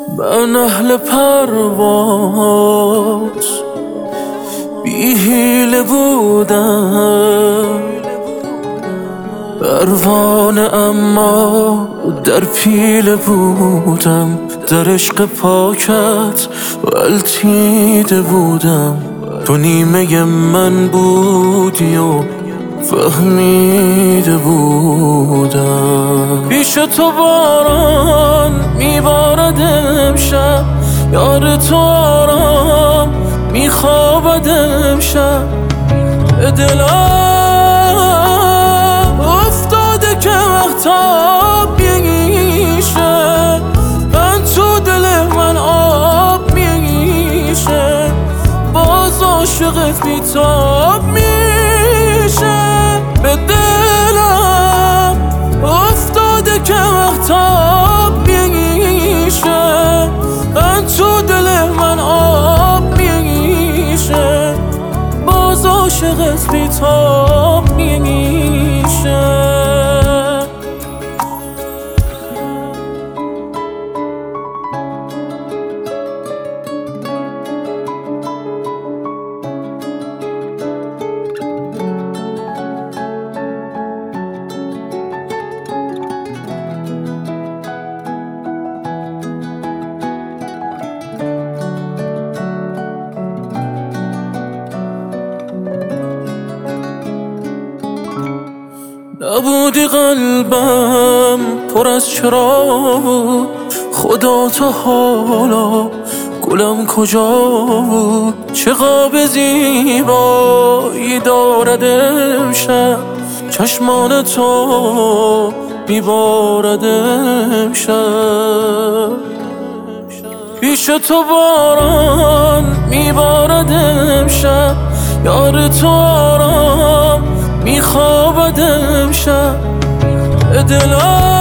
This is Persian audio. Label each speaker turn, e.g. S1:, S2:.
S1: من اهل پرواز بی حیله بودم، پروانه اما در پیله بودم، در عشق پاکت غلطیده بودم. تو نیمه من بودی و فهمیده بودم. پیش تو باران میبارد امشب، یار تو آرام میخوابد امشب. دلم افتاده که مهتاب میشه، من تو دل من آب میشه، باز عاشقت بیتاب میشه. به دلم افتاده که مهتاب میشه، من تو دل من آب میشه، باز عاشقت بیتاب میشه. نبودی قلبم پر از چرا بود، خدا تا حالا گلم کجا بود؟ چه خواب زیبایی دارد امشب، چشمان تو میبارد امشب. پیش تو باران میبارد امشب، یار تو آرام میخوابد امشب. دلم